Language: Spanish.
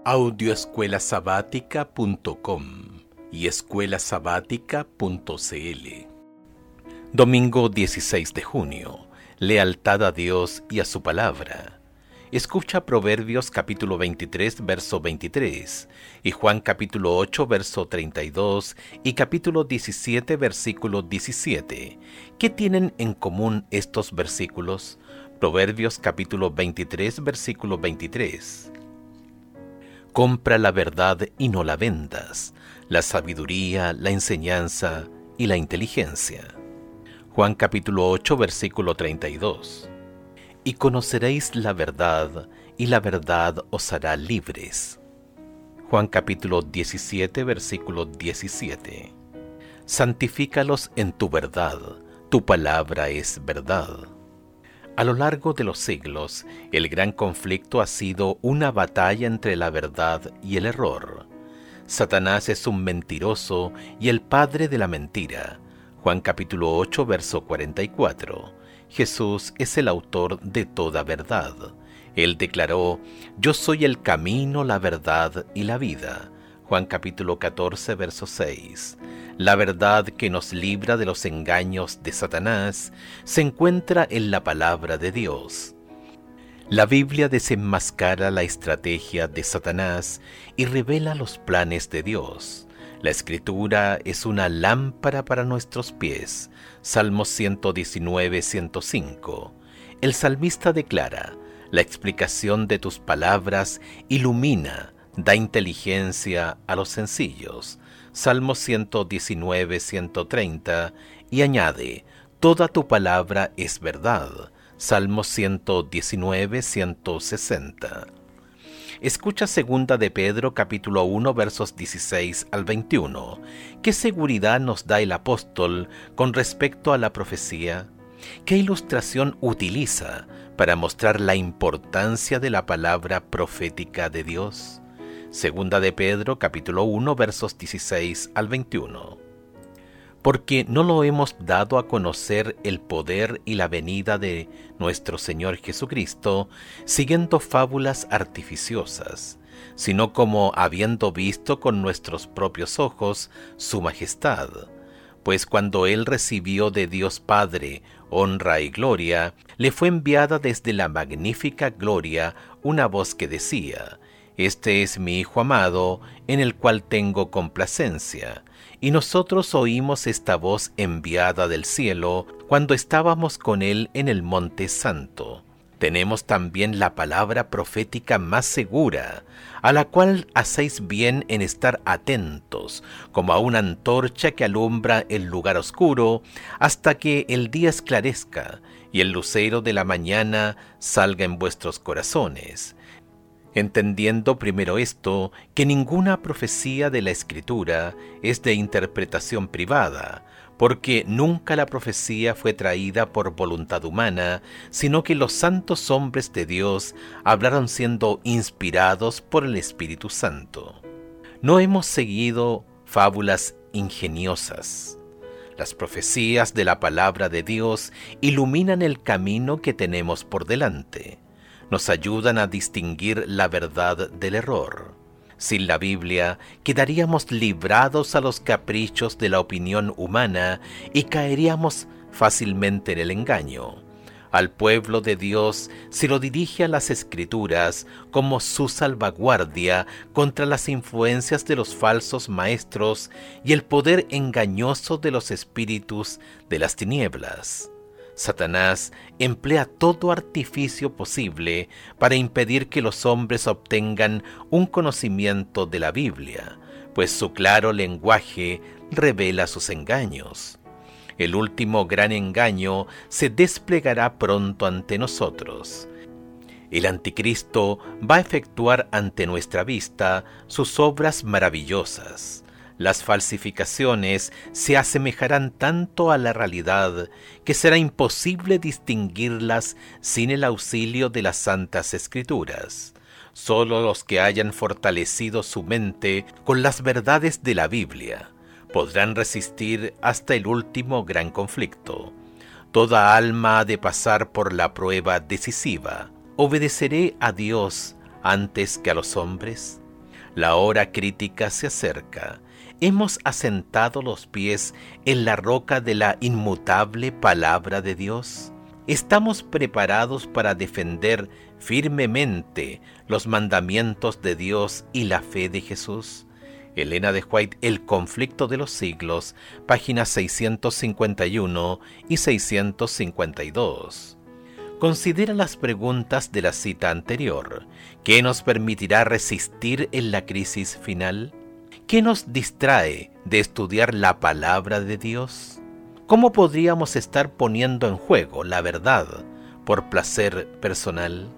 Audioescuelasabática.com y escuelasabática.cl. Domingo 16 de junio. Lealtad a Dios y a su palabra. Escucha Proverbios capítulo 23, verso 23, y Juan capítulo 8, verso 32, y capítulo 17, versículo 17. ¿Qué tienen en común estos versículos? Proverbios capítulo 23, versículo 23. Compra la verdad y no la vendas, la sabiduría, la enseñanza y la inteligencia. Juan capítulo 8, versículo 32. Y conoceréis la verdad, y la verdad os hará libres. Juan capítulo 17, versículo 17. Santifícalos en tu verdad, tu palabra es verdad. A lo largo de los siglos, el gran conflicto ha sido una batalla entre la verdad y el error. Satanás es un mentiroso y el padre de la mentira. Juan capítulo 8, verso 44. Jesús es el autor de toda verdad. Él declaró: «Yo soy el camino, la verdad y la vida». Juan capítulo 14, verso 6. La verdad que nos libra de los engaños de Satanás se encuentra en la palabra de Dios. La Biblia desenmascara la estrategia de Satanás y revela los planes de Dios. La Escritura es una lámpara para nuestros pies. Salmos 119, 105. El salmista declara: «La explicación de tus palabras ilumina, da inteligencia a los sencillos». Salmos 119, 130, y añade: «Toda tu palabra es verdad». Salmos 119, 160. Escucha segunda de Pedro capítulo 1 versos 16 al 21. ¿Qué seguridad nos da el apóstol con respecto a la profecía? ¿Qué ilustración utiliza para mostrar la importancia de la palabra profética de Dios? Segunda de Pedro capítulo 1 versos 16 al 21. Porque no lo hemos dado a conocer el poder y la venida de nuestro Señor Jesucristo siguiendo fábulas artificiosas, sino como habiendo visto con nuestros propios ojos su majestad. Pues cuando Él recibió de Dios Padre honra y gloria, le fue enviada desde la magnífica gloria una voz que decía: «Este es mi Hijo amado, en el cual tengo complacencia». Y nosotros oímos esta voz enviada del cielo cuando estábamos con Él en el Monte Santo. Tenemos también la palabra profética más segura, a la cual hacéis bien en estar atentos, como a una antorcha que alumbra el lugar oscuro, hasta que el día esclarezca y el lucero de la mañana salga en vuestros corazones. Entendiendo primero esto, que ninguna profecía de la Escritura es de interpretación privada, porque nunca la profecía fue traída por voluntad humana, sino que los santos hombres de Dios hablaron siendo inspirados por el Espíritu Santo. No hemos seguido fábulas ingeniosas. Las profecías de la palabra de Dios iluminan el camino que tenemos por delante. Nos ayudan a distinguir la verdad del error. Sin la Biblia, quedaríamos librados a los caprichos de la opinión humana y caeríamos fácilmente en el engaño. Al pueblo de Dios se lo dirige a las Escrituras como su salvaguardia contra las influencias de los falsos maestros y el poder engañoso de los espíritus de las tinieblas. Satanás emplea todo artificio posible para impedir que los hombres obtengan un conocimiento de la Biblia, pues su claro lenguaje revela sus engaños. El último gran engaño se desplegará pronto ante nosotros. El anticristo va a efectuar ante nuestra vista sus obras maravillosas. Las falsificaciones se asemejarán tanto a la realidad que será imposible distinguirlas sin el auxilio de las Santas Escrituras. Solo los que hayan fortalecido su mente con las verdades de la Biblia podrán resistir hasta el último gran conflicto. Toda alma ha de pasar por la prueba decisiva. ¿Obedeceré a Dios antes que a los hombres? La hora crítica se acerca. ¿Hemos asentado los pies en la roca de la inmutable palabra de Dios? ¿Estamos preparados para defender firmemente los mandamientos de Dios y la fe de Jesús? Elena de White, El conflicto de los siglos, páginas 651 y 652. Considera las preguntas de la cita anterior. ¿Qué nos permitirá resistir en la crisis final? ¿Qué nos distrae de estudiar la palabra de Dios? ¿Cómo podríamos estar poniendo en juego la verdad por placer personal?